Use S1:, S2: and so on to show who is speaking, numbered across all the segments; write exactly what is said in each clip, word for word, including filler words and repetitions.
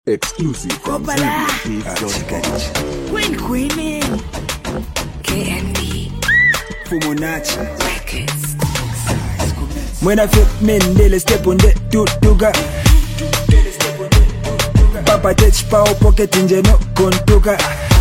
S1: Exclusive from Zambia
S2: Queen Queen K N B
S3: Fumunachi
S2: Records.
S3: When I fit men, they'll step on the tutuga. Papa touch power pocket in the no contuga.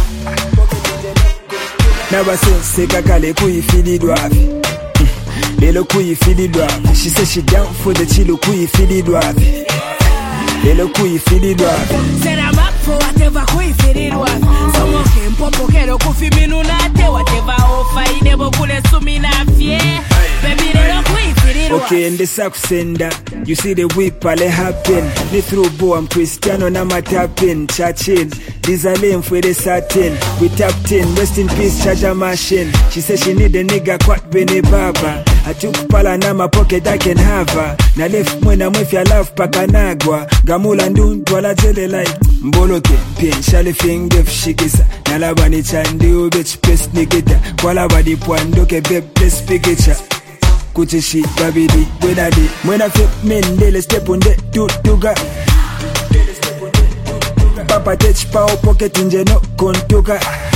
S3: Never say seka kale kui fili dwavi. Lelo kui fili dwavi. She says she down for the chilo kui fili dwavi. Lelo kui fili dwavi.
S2: Said I'm up for whatever kui fili dwavi. Someone came popo kero kufi minu nate. Whatever offer I never kule sumi na fie. Baby lelo kui fili dwavi.
S3: Okay, in the sack sender, you see the whip ale happen. Ni through bo I'm Cristiano na matapin. Chachin, this a lane for the satin. We tapped in, rest in peace charger machine. She said she need a nigga quat bene baba. I took pala na my pocket I can have her. Na left when I'm with your love pakanagwa. Gamula ndun wala tele like Mboloke, pien, shale fingef shikisa. Nalabani chandi ubech pes nikita. Kwala badi puandoke beb pes pikicha. Kuchishi, babidi, wenadi. When I fit men, they'll step on the tutuga. Papa touch power pocket in the no contuga.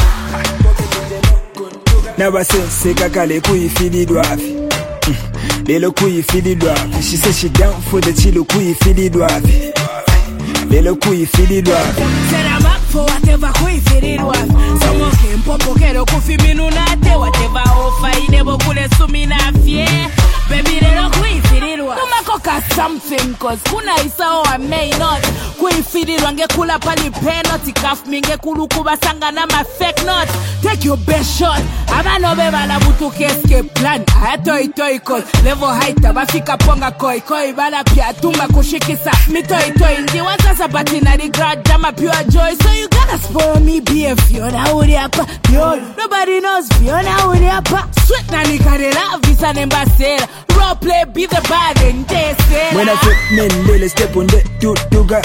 S3: Never say seka kale kui fili dwavi. Lelo kui fili dwavi. She says she down for the chilo kui fili dwavi. Lelo kui fili dwavi.
S2: Said I'm up for whatever kui fili dwavi. Someone came popo kero kufi minu nate. Whatever offer I never kule sumi na fie. Baby lelo kui fili dwavi. Tumakoka something cause kuna isa o I may not. Kui fili dwange kula pali penalty. Kaf minge kulu kuba sanga na ma fake not. Take your best shot. Aba no beba la butu escape plan. Aya toi toi cause level height abafika ponga koi koi bala pia tumba kushikisa. Mi toi toi ndi waza bati na regret jama pure joy. So you gotta spoil me be a Fiona uri apa. Yo, nobody knows Fiona uri apa. Sweet na nikarela visa nembasera. Role play be the bad and they say.
S3: When I fit men, they'll step on the tutuga.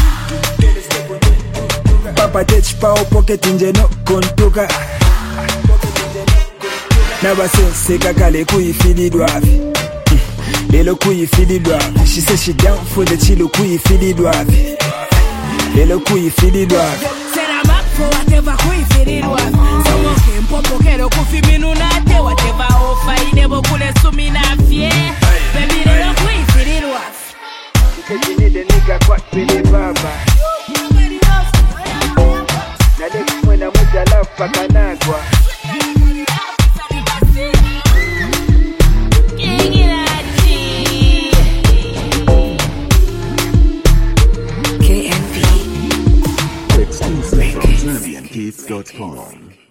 S3: Papa touch power pocket in the no contuga. Never say seka kale kui fili dwavi. Lelo kui fili dwavi. She says she down for the chilo kui fili dwavi. Lelo kui fili dwavi.
S2: Said I'm up for whatever kui fili dwavi. Someone came popo kero kufi minu nate. Whatever offer I never kule sumi na fie. Baby lelo kui fili dwavi.
S3: She said she need a nigga quat bene baba. Na left when I'm with your love pakanagwa.
S1: Exclusive from Zambian Kids dot com.